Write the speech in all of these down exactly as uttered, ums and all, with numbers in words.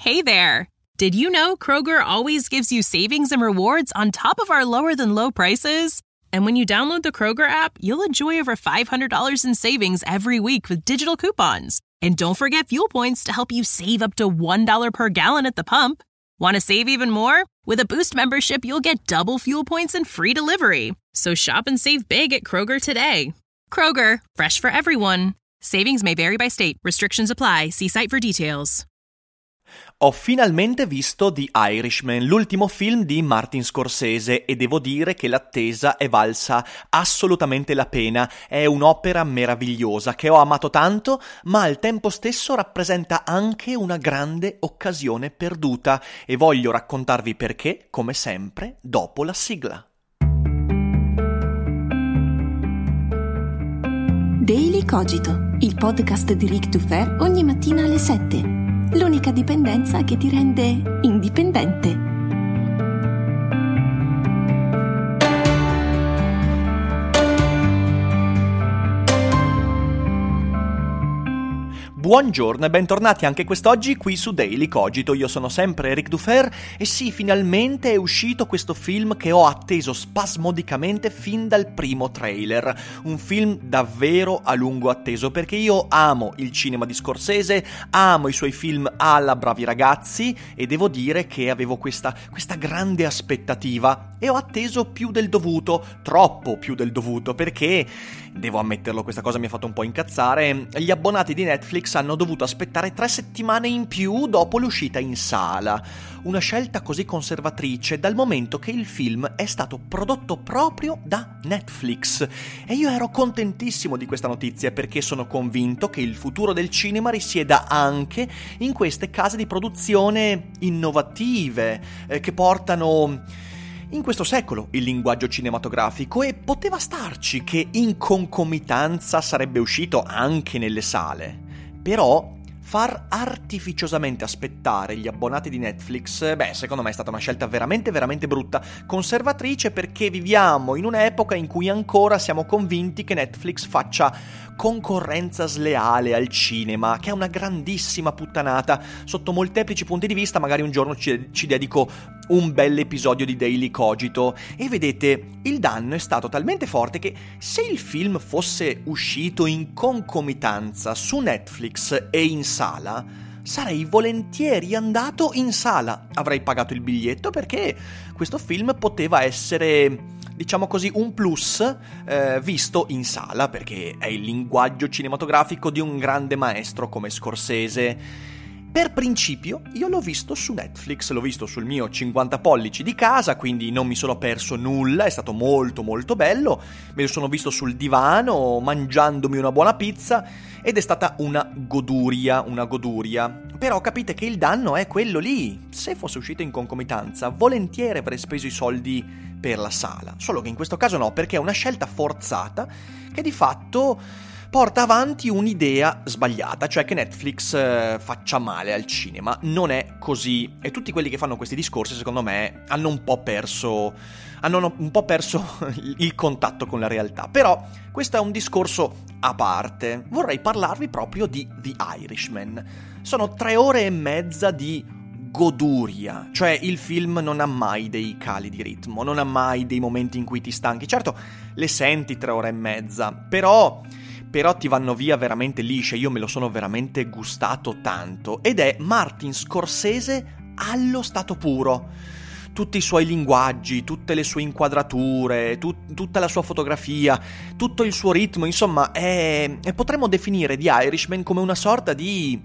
Hey there! Did you know Kroger always gives you savings and rewards on top of our lower-than-low prices? And when you download the Kroger app, you'll enjoy over five hundred dollars in savings every week with digital coupons. And don't forget fuel points to help you save up to one dollar per gallon at the pump. Want to save even more? With a Boost membership, you'll get double fuel points and free delivery. So shop and save big at Kroger today. Kroger, fresh for everyone. Savings may vary by state. Restrictions apply. See site for details. Ho finalmente visto The Irishman, l'ultimo film di Martin Scorsese, e devo dire che l'attesa è valsa assolutamente la pena. È un'opera meravigliosa che ho amato tanto, ma al tempo stesso rappresenta anche una grande occasione perduta, e voglio raccontarvi perché, come sempre, dopo la sigla. Daily Cogito, il podcast di Ric Dufer ogni mattina alle sette. L'unica dipendenza che ti rende indipendente. Buongiorno e bentornati anche quest'oggi qui su Daily Cogito. Io sono sempre Ric Dufer e sì, finalmente è uscito questo film che ho atteso spasmodicamente fin dal primo trailer. Un film davvero a lungo atteso, perché io amo il cinema di Scorsese, amo i suoi film alla Bravi Ragazzi, e devo dire che avevo questa, questa grande aspettativa e ho atteso più del dovuto, troppo più del dovuto, perché, devo ammetterlo, questa cosa mi ha fatto un po' incazzare, gli abbonati di Netflix hanno dovuto aspettare tre settimane in più dopo l'uscita in sala. Una scelta così conservatrice, dal momento che il film è stato prodotto proprio da Netflix. E io ero contentissimo di questa notizia, perché sono convinto che il futuro del cinema risieda anche in queste case di produzione innovative, eh, che portano in questo secolo il linguaggio cinematografico, e poteva starci che in concomitanza sarebbe uscito anche nelle sale. Però far artificiosamente aspettare gli abbonati di Netflix, beh, secondo me è stata una scelta veramente, veramente brutta, conservatrice, perché viviamo in un'epoca in cui ancora siamo convinti che Netflix faccia concorrenza sleale al cinema, che è una grandissima puttanata. Sotto molteplici punti di vista, magari un giorno ci, ci dedico un bel episodio di Daily Cogito. E vedete, il danno è stato talmente forte che se il film fosse uscito in concomitanza su Netflix e in sala, sarei volentieri andato in sala, avrei pagato il biglietto, perché questo film poteva essere, diciamo così, un plus eh, visto in sala, perché è il linguaggio cinematografico di un grande maestro come Scorsese. Per principio io l'ho visto su Netflix, l'ho visto sul mio cinquanta pollici di casa, quindi non mi sono perso nulla, è stato molto molto bello, me lo sono visto sul divano, mangiandomi una buona pizza, ed è stata una goduria, una goduria. Però capite che il danno è quello lì. Se fosse uscito in concomitanza, volentieri avrei speso i soldi per la sala, solo che in questo caso no, perché è una scelta forzata che di fatto porta avanti un'idea sbagliata, cioè che Netflix eh, faccia male al cinema. Non è così, e tutti quelli che fanno questi discorsi, secondo me, hanno un po' perso hanno un po' perso il contatto con la realtà. Però questo è un discorso a parte. Vorrei parlarvi proprio di The Irishman. Sono tre ore e mezza di goduria, cioè il film non ha mai dei cali di ritmo, non ha mai dei momenti in cui ti stanchi. Certo, le senti tre ore e mezza, però però ti vanno via veramente lisce. Io me lo sono veramente gustato tanto, ed è Martin Scorsese allo stato puro. Tutti i suoi linguaggi, tutte le sue inquadrature, tut- tutta la sua fotografia, tutto il suo ritmo, insomma, è... e potremmo definire The Irishman come una sorta di...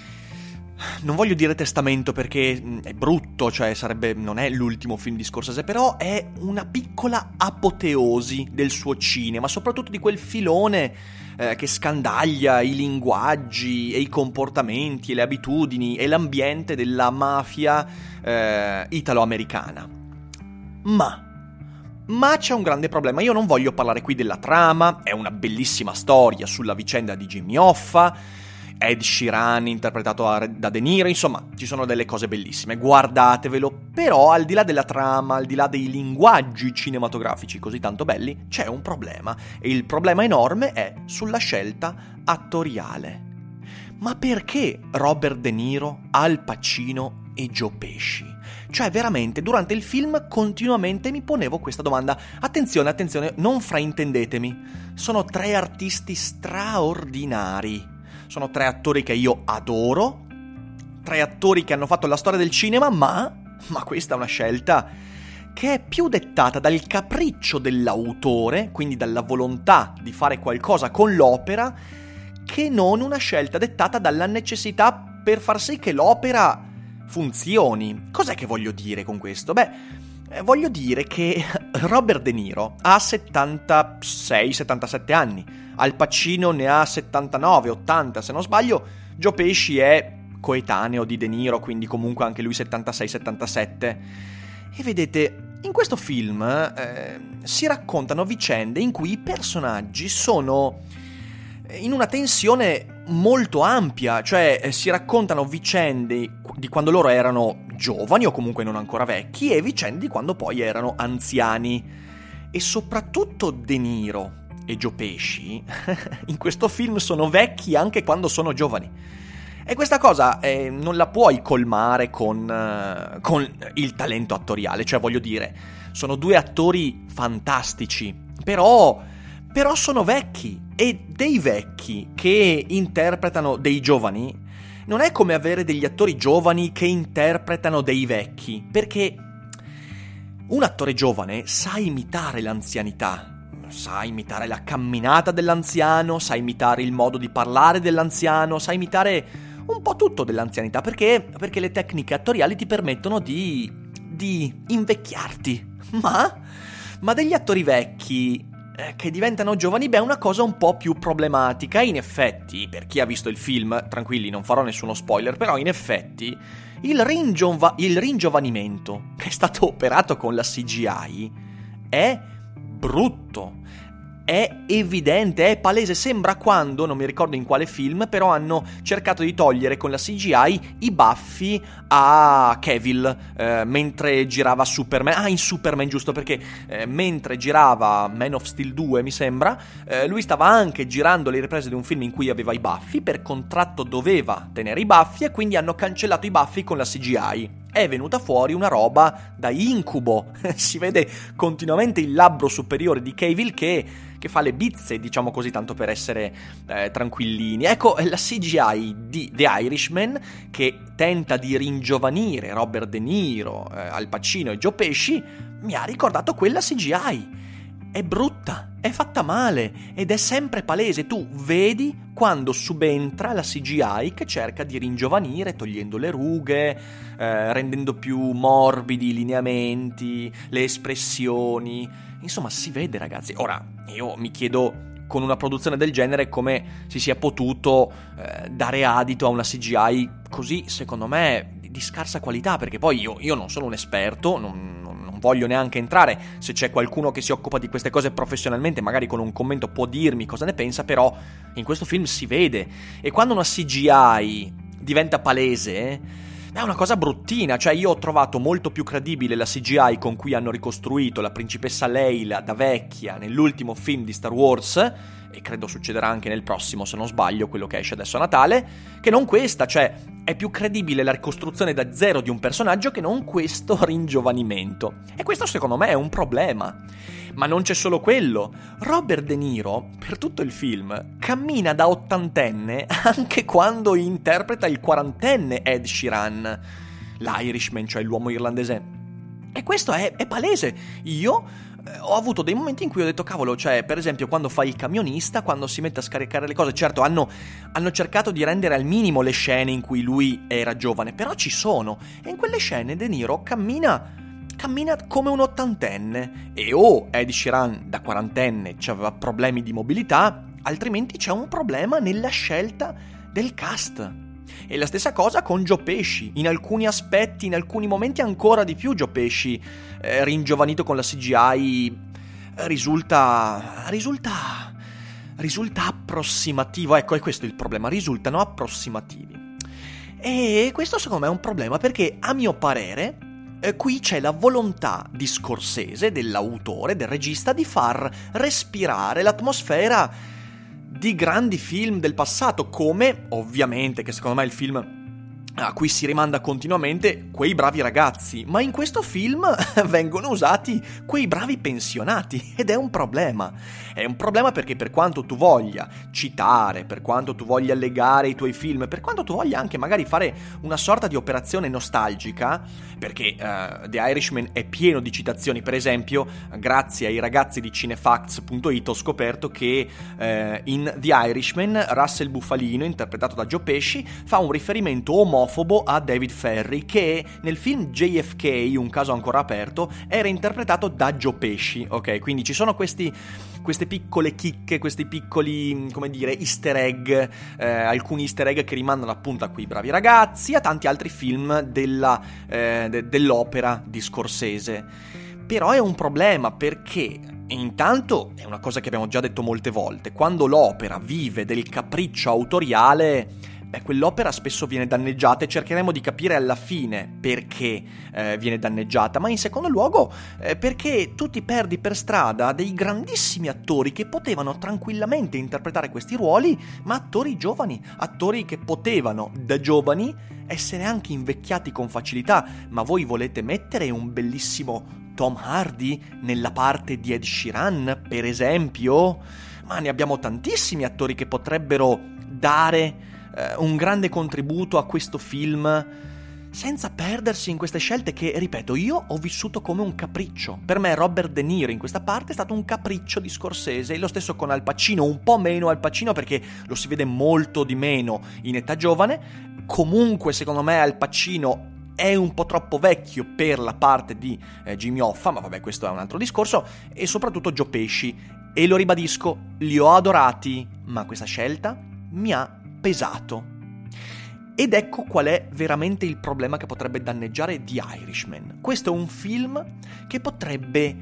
non voglio dire testamento, perché è brutto, cioè sarebbe, non è l'ultimo film di Scorsese, però è una piccola apoteosi del suo cinema, soprattutto di quel filone eh, che scandaglia i linguaggi e i comportamenti e le abitudini e l'ambiente della mafia eh, italo-americana. Ma Ma c'è un grande problema. Io non voglio parlare qui della trama, è una bellissima storia sulla vicenda di Jimmy Hoffa, Ed Sheeran interpretato da De Niro, insomma, ci sono delle cose bellissime, guardatevelo. Però al di là della trama, al di là dei linguaggi cinematografici così tanto belli, c'è un problema, e il problema enorme è sulla scelta attoriale. ma perché Robert De Niro, Al Pacino e Joe Pesci? Cioè veramente durante il film continuamente mi ponevo questa domanda. Attenzione, attenzione, non fraintendetemi, sono tre artisti straordinari, sono tre attori che io adoro, tre attori che hanno fatto la storia del cinema, ma, ma questa è una scelta che è più dettata dal capriccio dell'autore, quindi dalla volontà di fare qualcosa con l'opera, che non una scelta dettata dalla necessità per far sì che l'opera funzioni. Cos'è che voglio dire con questo? Beh, eh, voglio dire che Robert De Niro ha settantasei settantasette anni, Al Pacino ne ha settantanove ottanta se non sbaglio, Joe Pesci è coetaneo di De Niro, quindi comunque anche lui settantasei settantasette. E vedete, in questo film eh, si raccontano vicende in cui i personaggi sono in una tensione molto ampia, cioè eh, si raccontano vicende di quando loro erano giovani o comunque non ancora vecchi e vicende di quando poi erano anziani. E soprattutto De Niro e Joe Pesci in questo film sono vecchi anche quando sono giovani. E questa cosa eh, non la puoi colmare con, uh, con il talento attoriale, cioè voglio dire, sono due attori fantastici, però, però sono vecchi, e dei vecchi che interpretano dei giovani non è come avere degli attori giovani che interpretano dei vecchi, perché un attore giovane sa imitare l'anzianità, sa imitare la camminata dell'anziano, sa imitare il modo di parlare dell'anziano, sa imitare un po' tutto dell'anzianità, perché perché le tecniche attoriali ti permettono di di invecchiarti. Ma ma degli attori vecchi eh, che diventano giovani, beh, è una cosa un po' più problematica. In effetti, per chi ha visto il film, tranquilli, non farò nessuno spoiler, però in effetti il, ringiova- il ringiovanimento che è stato operato con la C G I è brutto. È evidente, è palese, sembra quando, non mi ricordo in quale film, però hanno cercato di togliere con la C G I i baffi a Cavill eh, mentre girava Superman. Ah, in Superman, giusto, perché eh, mentre girava Man of Steel due, mi sembra, eh, lui stava anche girando le riprese di un film in cui aveva i baffi, per contratto doveva tenere i baffi e quindi hanno cancellato i baffi con la C G I. È venuta fuori una roba da incubo. Si vede continuamente il labbro superiore di Cavill che, che fa le bizze, diciamo così, tanto per essere eh, tranquillini. Ecco, la C G I di The Irishman, che tenta di ringiovanire Robert De Niro, eh, Al Pacino e Joe Pesci, mi ha ricordato quella C G I. È brutta, è fatta male ed è sempre palese. Tu vedi quando subentra la C G I che cerca di ringiovanire, togliendo le rughe, eh, rendendo più morbidi i lineamenti, le espressioni. Insomma, si vede, ragazzi. Ora, io mi chiedo, con una produzione del genere, come si sia potuto eh, dare adito a una C G I così, secondo me, di scarsa qualità, perché poi io, io non sono un esperto, non, non voglio neanche entrare. Se c'è qualcuno che si occupa di queste cose professionalmente, magari con un commento può dirmi cosa ne pensa, però in questo film si vede. E quando una C G I diventa palese, è una cosa bruttina. Cioè, io ho trovato molto più credibile la C G I con cui hanno ricostruito la principessa Leila da vecchia nell'ultimo film di Star Wars, e credo succederà anche nel prossimo, se non sbaglio, quello che esce adesso a Natale, che non questa. Cioè, è più credibile la ricostruzione da zero di un personaggio che non questo ringiovanimento. E questo secondo me è un problema. Ma non c'è solo quello. Robert De Niro, per tutto il film, cammina da ottantenne anche quando interpreta il quarantenne Ed Sheeran, l'Irishman, cioè l'uomo irlandese. E questo è, è palese. Io ho avuto dei momenti in cui ho detto, cavolo, cioè, per esempio, quando fa il camionista, quando si mette a scaricare le cose, certo, hanno, hanno cercato di rendere al minimo le scene in cui lui era giovane, però ci sono, e in quelle scene De Niro cammina, cammina come un ottantenne, e o Ed Sheeran da quarantenne aveva problemi di mobilità, altrimenti c'è un problema nella scelta del cast. E la stessa cosa con Joe Pesci, in alcuni aspetti, in alcuni momenti ancora di più Joe Pesci, eh, ringiovanito con la C G I, risulta, risulta, risulta approssimativo. Ecco, è questo il problema, risultano approssimativi. E questo secondo me è un problema, perché a mio parere eh, qui c'è la volontà di Scorsese, dell'autore, del regista, di far respirare l'atmosfera di grandi film del passato, come ovviamente, che secondo me è il film a cui si rimanda continuamente, Quei bravi ragazzi, ma in questo film vengono usati quei bravi pensionati, ed è un problema. È un problema perché per quanto tu voglia citare, per quanto tu voglia legare i tuoi film, per quanto tu voglia anche magari fare una sorta di operazione nostalgica, perché uh, The Irishman è pieno di citazioni. Per esempio, grazie ai ragazzi di cinefacts punto it ho scoperto che uh, in The Irishman Russell Bufalino, interpretato da Joe Pesci, fa un riferimento omofobo a David Ferry, che nel film J F K, un caso ancora aperto, era interpretato da Joe Pesci, ok? Quindi ci sono questi, queste piccole chicche, questi piccoli, come dire, easter egg, eh, alcuni easter egg che rimandano appunto a Quei bravi ragazzi, a tanti altri film della, eh, de- dell'opera di Scorsese. Però è un problema perché, intanto, è una cosa che abbiamo già detto molte volte, quando l'opera vive del capriccio autoriale, beh, quell'opera spesso viene danneggiata, e cercheremo di capire alla fine perché eh, viene danneggiata, ma in secondo luogo eh, perché tu ti perdi per strada dei grandissimi attori che potevano tranquillamente interpretare questi ruoli, ma attori giovani, attori che potevano da giovani essere anche invecchiati con facilità. Ma voi volete mettere un bellissimo Tom Hardy nella parte di Ed Sheeran, per esempio? Ma ne abbiamo tantissimi attori che potrebbero dare un grande contributo a questo film senza perdersi in queste scelte che, ripeto, io ho vissuto come un capriccio. Per me Robert De Niro in questa parte è stato un capriccio di Scorsese, e lo stesso con Al Pacino, un po' meno Al Pacino perché lo si vede molto di meno in età giovane. Comunque secondo me Al Pacino è un po' troppo vecchio per la parte di eh, Jimmy Hoffa, ma vabbè, questo è un altro discorso. E soprattutto Joe Pesci, e lo ribadisco, li ho adorati, ma questa scelta mi ha pesato. Ed ecco qual è veramente il problema che potrebbe danneggiare The Irishman. Questo è un film che potrebbe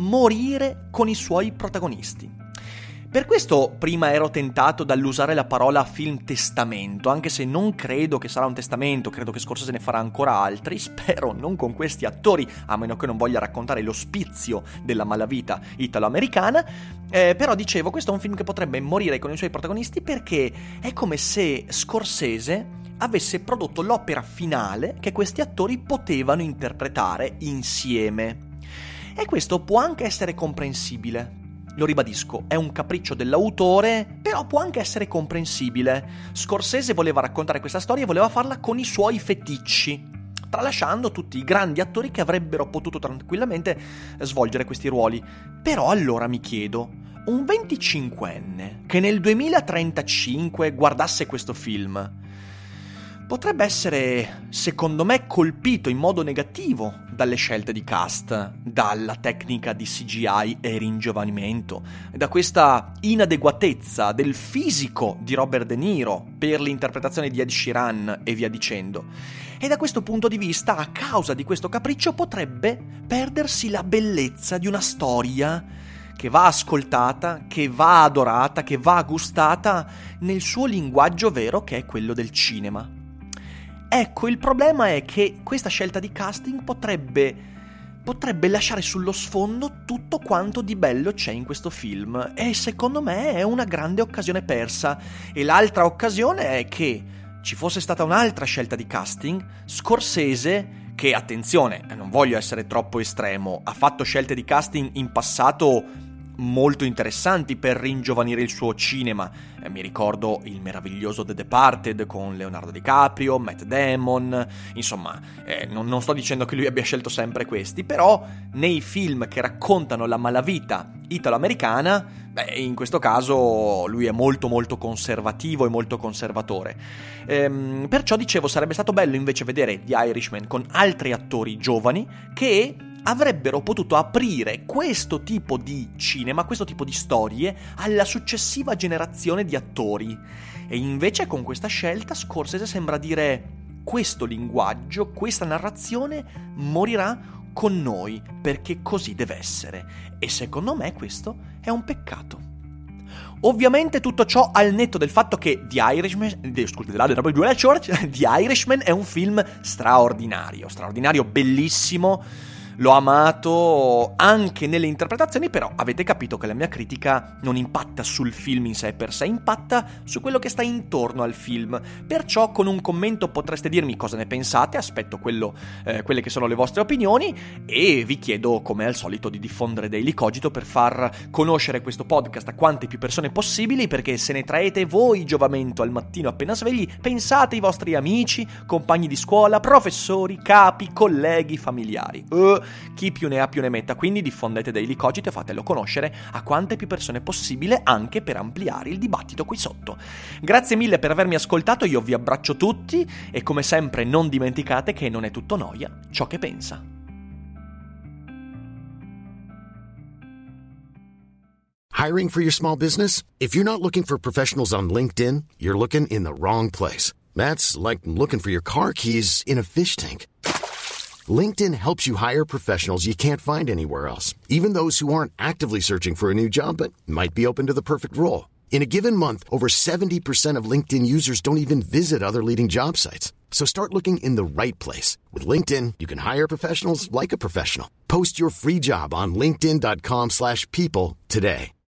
morire con i suoi protagonisti. Per questo prima ero tentato dall'usare la parola film testamento, anche se non credo che sarà un testamento, credo che Scorsese ne farà ancora altri, spero non con questi attori, a meno che non voglia raccontare l'ospizio della malavita italo-americana, eh, però dicevo, questo è un film che potrebbe morire con i suoi protagonisti perché è come se Scorsese avesse prodotto l'opera finale che questi attori potevano interpretare insieme. E questo può anche essere comprensibile. Lo ribadisco, è un capriccio dell'autore, però può anche essere comprensibile. Scorsese voleva raccontare questa storia e voleva farla con i suoi feticci, tralasciando tutti i grandi attori che avrebbero potuto tranquillamente svolgere questi ruoli. Però allora mi chiedo, un venticinquenne che nel duemilatrentacinque guardasse questo film potrebbe essere, secondo me, colpito in modo negativo dalle scelte di cast, dalla tecnica di C G I e ringiovanimento, da questa inadeguatezza del fisico di Robert De Niro per l'interpretazione di Ed Sheeran e via dicendo. E da questo punto di vista, a causa di questo capriccio, potrebbe perdersi la bellezza di una storia che va ascoltata, che va adorata, che va gustata nel suo linguaggio vero, che è quello del cinema. Ecco, il problema è che questa scelta di casting potrebbe, potrebbe lasciare sullo sfondo tutto quanto di bello c'è in questo film, e secondo me è una grande occasione persa. E l'altra occasione è che ci fosse stata un'altra scelta di casting, Scorsese, che, attenzione, non voglio essere troppo estremo, ha fatto scelte di casting in passato molto interessanti per ringiovanire il suo cinema. Eh, mi ricordo il meraviglioso The Departed con Leonardo DiCaprio, Matt Damon, insomma, eh, non, non sto dicendo che lui abbia scelto sempre questi, però nei film che raccontano la malavita italo-americana, beh, in questo caso lui è molto molto conservativo e molto conservatore. Ehm, perciò dicevo, sarebbe stato bello invece vedere The Irishman con altri attori giovani che avrebbero potuto aprire questo tipo di cinema, questo tipo di storie alla successiva generazione di attori. E invece con questa scelta Scorsese sembra dire: questo linguaggio, questa narrazione morirà con noi, perché così deve essere. E secondo me questo è un peccato. Ovviamente tutto ciò al netto del fatto che The Irishman, The Irishman è un film straordinario, straordinario, bellissimo, l'ho amato anche nelle interpretazioni, però avete capito che la mia critica non impatta sul film in sé per sé, impatta su quello che sta intorno al film. Perciò con un commento potreste dirmi cosa ne pensate, aspetto quello, eh, quelle che sono le vostre opinioni, e vi chiedo come al solito di diffondere Daily Cogito per far conoscere questo podcast a quante più persone possibili, perché se ne traete voi giovamento al mattino appena svegli, pensate ai vostri amici, compagni di scuola, professori, capi, colleghi, familiari. Uh, chi più ne ha più ne metta, quindi diffondete Daily Cogito e fatelo conoscere a quante più persone possibile, anche per ampliare il dibattito qui sotto. Grazie mille per avermi ascoltato, io vi abbraccio tutti e come sempre non dimenticate che non è tutto noia ciò che pensa. Hiring for your small business? If you're not looking for professionals on LinkedIn, you're looking in the wrong place. That's like looking for your car keys in a fish tank. LinkedIn helps you hire professionals you can't find anywhere else, even those who aren't actively searching for a new job but might be open to the perfect role. In a given month, over seventy percent of LinkedIn users don't even visit other leading job sites. So start looking in the right place. With LinkedIn, you can hire professionals like a professional. Post your free job on linkedin dot com slash people today.